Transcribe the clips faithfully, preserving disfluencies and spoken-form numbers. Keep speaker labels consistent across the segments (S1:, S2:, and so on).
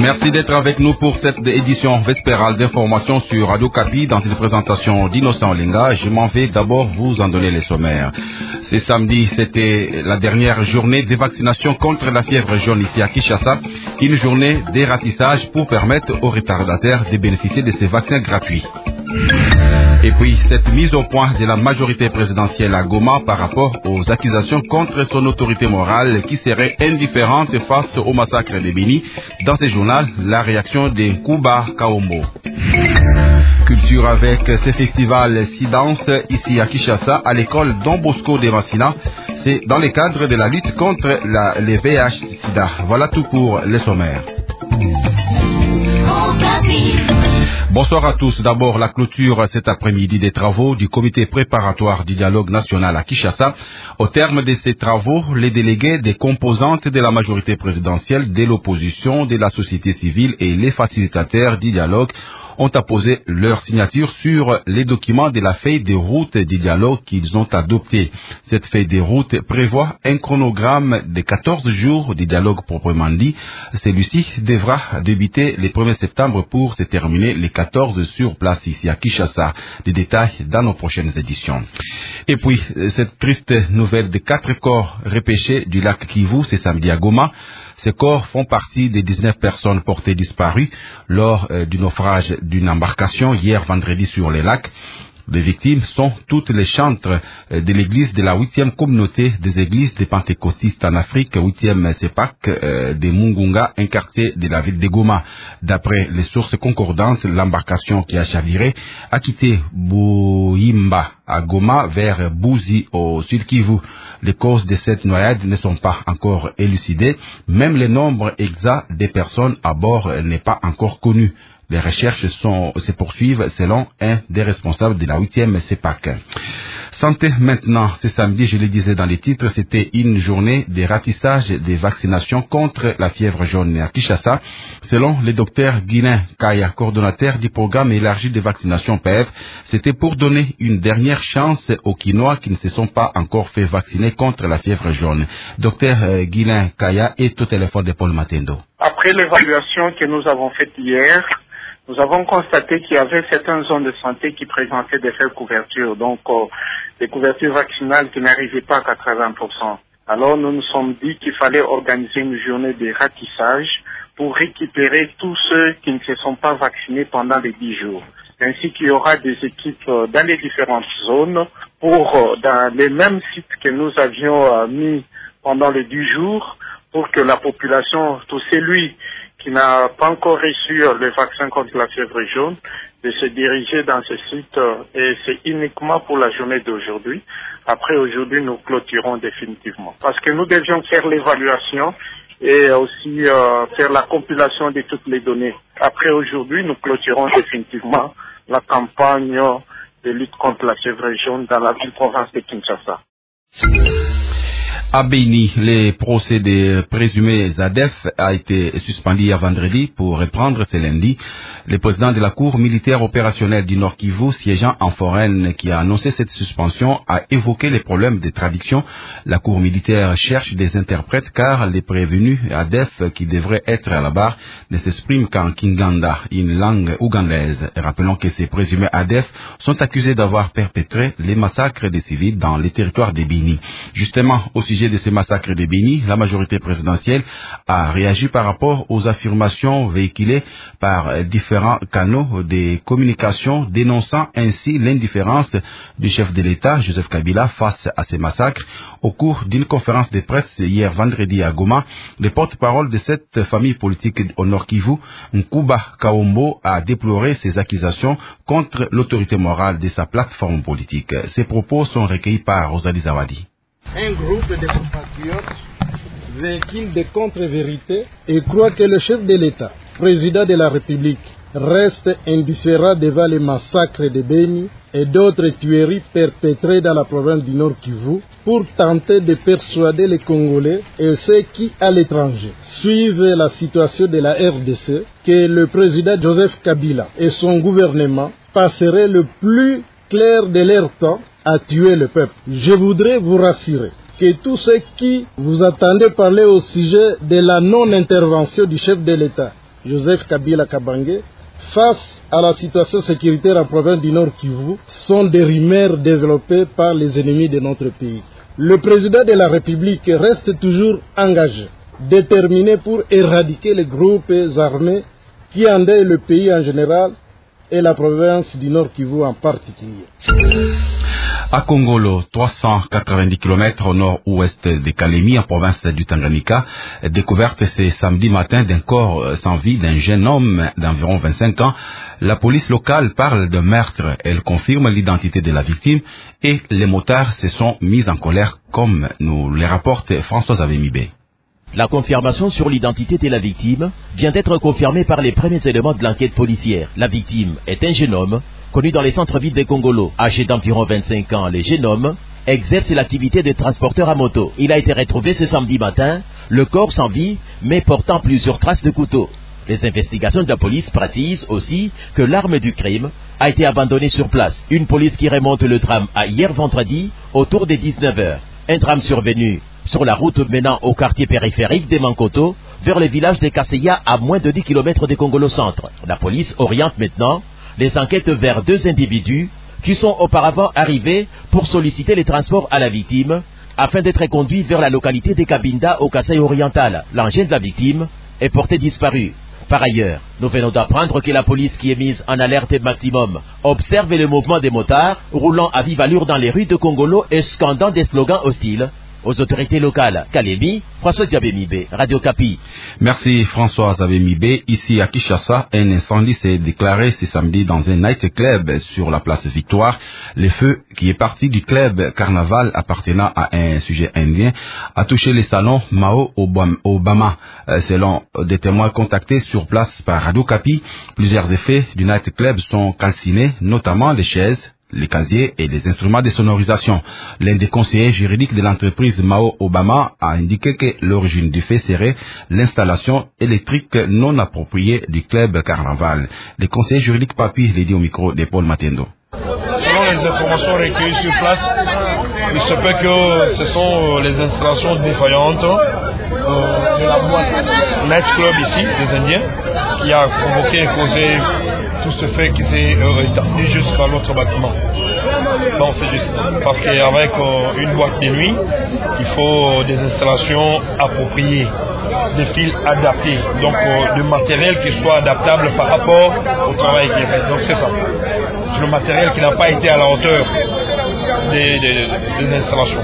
S1: Merci d'être avec nous pour cette édition vespérale d'information sur Radio Kapi dans une présentation d'Innocent Olinga. Je m'en vais d'abord vous en donner les sommaires. Ce samedi, c'était la dernière journée de vaccination contre la fièvre jaune ici à Kinshasa. Une journée de ratissage pour permettre aux retardataires de bénéficier de ces vaccins gratuits. Et puis, cette mise au point de la majorité présidentielle à Goma par rapport aux accusations contre son autorité morale qui serait indifférente face au massacre de Béni. Dans ce journal, la réaction de Nkuba Kaombo. Culture avec ce festival Sidance ici à Kinshasa, à l'école Don Bosco de Massina. C'est dans le cadre de la lutte contre la, les V I H-Sida. Voilà tout pour les sommaires. Bonsoir à tous. D'abord, la clôture cet après-midi des travaux du comité préparatoire du dialogue national à Kinshasa. Au terme de ces travaux, les délégués des composantes de la majorité présidentielle, de l'opposition, de la société civile et les facilitateurs du dialogue ont apposé leur signature sur les documents de la feuille de route du dialogue qu'ils ont adopté. Cette feuille de route prévoit un chronogramme de quatorze jours du dialogue proprement dit. Celui-ci devra débuter le premier septembre pour se terminer les quatorze sur place ici à Kinshasa. Des détails dans nos prochaines éditions. Et puis, cette triste nouvelle de quatre corps repêchés du lac Kivu, c'est samedi à Goma. Ces corps font partie des dix-neuf personnes portées disparues lors euh, du naufrage d'une embarcation hier vendredi sur les lacs. Les victimes sont toutes les chantres de l'église de la huitième communauté des églises des pentecôtistes en Afrique, huitième C E P A C de Mungunga, un quartier de la ville de Goma. D'après les sources concordantes, l'embarcation qui a chaviré a quitté Boimba à Goma vers Bouzi au Sud Kivu. Les causes de cette noyade ne sont pas encore élucidées. Même le nombre exact des personnes à bord n'est pas encore connu. Les recherches sont, se poursuivent selon un des responsables de la huitième C E P A C. Santé maintenant, ce samedi, je le disais dans les titres, c'était une journée de ratissage des vaccinations contre la fièvre jaune à Kinshasa. Selon le docteur Guilain Kaya, coordonnateur du programme élargi de vaccination P E V, c'était pour donner une dernière chance aux Quinois qui ne se sont pas encore fait vacciner contre la fièvre jaune. Docteur Guilain Kaya est au téléphone de Paul Matendo.
S2: Après l'évaluation que nous avons faite hier, nous avons constaté qu'il y avait certaines zones de santé qui présentaient des faibles couvertures, donc euh, des couvertures vaccinales qui n'arrivaient pas à quatre-vingts pour cent. Alors nous nous sommes dit qu'il fallait organiser une journée de ratissage pour récupérer tous ceux qui ne se sont pas vaccinés pendant les dix jours. Ainsi qu'il y aura des équipes euh, dans les différentes zones pour, euh, dans les mêmes sites que nous avions euh, mis pendant les dix jours, pour que la population, tout celui qui n'a pas encore reçu le vaccin contre la fièvre jaune, de se diriger dans ce site, et c'est uniquement pour la journée d'aujourd'hui. Après aujourd'hui, nous clôturons définitivement. Parce que nous devions faire l'évaluation et aussi euh, faire la compilation de toutes les données. Après aujourd'hui, nous clôturons définitivement la campagne de lutte contre la fièvre jaune dans la ville-province de Kinshasa.
S1: À Béni, les procès des présumés ZADF a été suspendu hier vendredi pour reprendre ce lundi. Le président de la Cour militaire opérationnelle du Nord Kivu, siégeant en foraine, qui a annoncé cette suspension, a évoqué les problèmes de traduction. La Cour militaire cherche des interprètes car les prévenus A D F qui devraient être à la barre ne s'expriment qu'en Kinganda, une langue ougandaise. Rappelons que ces présumés A D F sont accusés d'avoir perpétré les massacres des civils dans les territoires de Béni. Justement, au sujet de ces massacres de Béni, la majorité présidentielle a réagi par rapport aux affirmations véhiculées par différents canaux de communication dénonçant ainsi l'indifférence du chef de l'État, Joseph Kabila, face à ces massacres. Au cours d'une conférence de presse hier vendredi à Goma, le porte-parole de cette famille politique au Nord Kivu, Nkuba Kaombo, a déploré ces accusations contre l'autorité morale de sa plateforme politique. Ces propos sont recueillis par Rosalie Zawadi.
S3: Un groupe de compatriotes véhicule des contre-vérités et croit que le chef de l'État, président de la République, reste indifférent devant les massacres de Béni et d'autres tueries perpétrées dans la province du Nord Kivu pour tenter de persuader les Congolais et ceux qui, à l'étranger, suivent la situation de la R D C, que le président Joseph Kabila et son gouvernement passeraient le plus clair de leur temps à tuer le peuple. Je voudrais vous rassurer que tous ceux qui vous attendez parler au sujet de la non-intervention du chef de l'État Joseph Kabila Kabange, face à la situation sécuritaire en province du Nord Kivu, sont des rumeurs développées par les ennemis de notre pays. Le président de la République reste toujours engagé, déterminé pour éradiquer les groupes armés qui endeuillent le pays en général et la province du Nord Kivu en particulier.
S1: À Kongolo, trois cent quatre-vingt-dix kilomètres au nord-ouest de Kalemi, en province du Tanganyika, découverte ce samedi matin d'un corps sans vie d'un jeune homme d'environ vingt-cinq ans. La police locale parle de meurtre. Elle confirme l'identité de la victime et les motards se sont mis en colère, comme nous le rapporte François Avemibé.
S4: La confirmation sur l'identité de la victime vient d'être confirmée par les premiers éléments de l'enquête policière. La victime est un jeune homme connu dans les centres-villes de Kongolo. Âgé d'environ vingt-cinq ans, le jeune homme exerce l'activité de transporteur à moto. Il a été retrouvé ce samedi matin, le corps sans vie, mais portant plusieurs traces de couteau. Les investigations de la police précisent aussi que l'arme du crime a été abandonnée sur place. Une police qui remonte le drame à hier vendredi, autour des dix-neuf heures. Un drame survenu sur la route menant au quartier périphérique de Mankoto, vers le village de Kaseya, à moins de dix kilomètres de Kongolo Centre. La police oriente maintenant les enquêtes vers deux individus qui sont auparavant arrivés pour solliciter les transports à la victime afin d'être conduits vers la localité de Kabinda au Kasaï oriental. L'engin de la victime est porté disparu. Par ailleurs, nous venons d'apprendre que la police qui est mise en alerte maximum observe le mouvement des motards roulant à vive allure dans les rues de Kongolo et scandant des slogans hostiles aux autorités locales. Kalemi, François Avemibé, Radio Kapi.
S1: Merci François Avemibé. Ici à Kinshasa, un incendie s'est déclaré ce samedi dans un night club sur la place Victoire. Le feu, qui est parti du club Carnaval appartenant à un sujet indien, a touché les salons Mao Obama. Selon des témoins contactés sur place par Radio Kapi, plusieurs effets du night club sont calcinés, notamment les chaises, les casiers et les instruments de sonorisation. L'un des conseillers juridiques de l'entreprise Mao Obama a indiqué que l'origine du fait serait l'installation électrique non appropriée du club Carnaval. Le conseiller juridique Papi l'a dit au micro de Paul Matendo.
S5: Selon les informations recueillies sur place, il se peut que ce sont les installations défaillantes euh, de la boîte Night Club ici, des Indiens, qui a provoqué et causé tout ce fait qui s'est euh, étendu jusqu'à l'autre bâtiment. Bon, c'est juste parce qu'avec euh, une boîte de nuit, il faut des installations appropriées, des fils adaptés, donc euh, du matériel qui soit adaptable par rapport au travail qui est fait. Donc c'est ça. C'est le matériel qui n'a pas été à la hauteur des, des, des installations.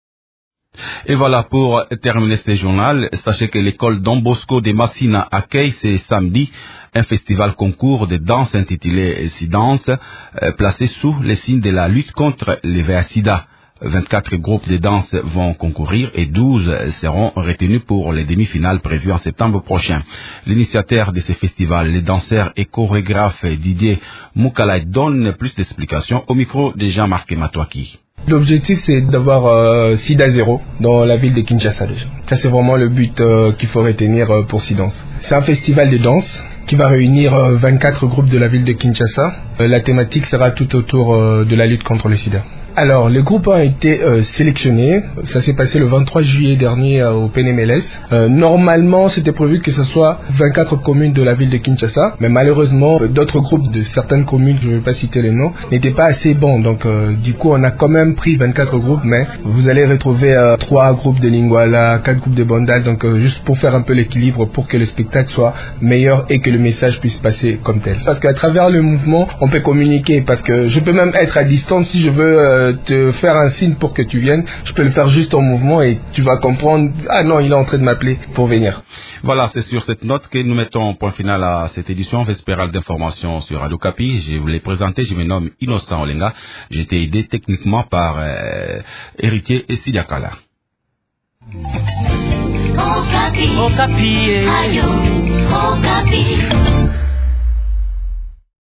S1: Et voilà, pour terminer ce journal, sachez que l'école Don Bosco de Massina accueille ce samedi un festival concours de danse intitulé Sidance, euh, placé sous les signes de la lutte contre le V I H sida. vingt-quatre groupes de danse vont concourir et douze seront retenus pour les demi-finales prévues en septembre prochain. L'initiateur de ce festival, le danseur et chorégraphe Didier Moukalai, donne plus d'explications au micro de Jean-Marc Matouaki.
S6: L'objectif, c'est d'avoir euh, SIDA zéro dans la ville de Kinshasa déjà. Ça, c'est vraiment le but euh, qu'il faut retenir euh, pour Sidance. C'est un festival de danse qui va réunir euh, vingt-quatre groupes de la ville de Kinshasa. Euh, la thématique sera tout autour euh, de la lutte contre le sida. Alors, les groupes ont été euh, sélectionnés. Ça s'est passé le vingt-trois juillet dernier euh, au P N M L S. Euh, normalement, c'était prévu que ce soit vingt-quatre communes de la ville de Kinshasa. Mais malheureusement, euh, d'autres groupes de certaines communes, je ne vais pas citer les noms, n'étaient pas assez bons. Donc, euh, du coup, on a quand même pris vingt-quatre groupes. Mais vous allez retrouver euh, trois groupes de Lingwala, quatre groupes de Bandal. Donc, euh, juste pour faire un peu l'équilibre, pour que le spectacle soit meilleur et que le message puisse passer comme tel. Parce qu'à travers le mouvement, on peut communiquer. Parce que je peux même être à distance si je veux... Euh, te faire un signe pour que tu viennes, je peux le faire juste en mouvement et tu vas comprendre, ah non, il est en train de m'appeler pour venir.
S1: Voilà, c'est sur cette note que nous mettons point final à cette édition Vespérale d'information sur Radio Kapi. Je vous l'ai présenté, je me nomme Innocent Olenga. J'ai été aidé techniquement par euh, Héritier et Sidiakala.
S7: Okapi. Okapi. Ayo. Okapi.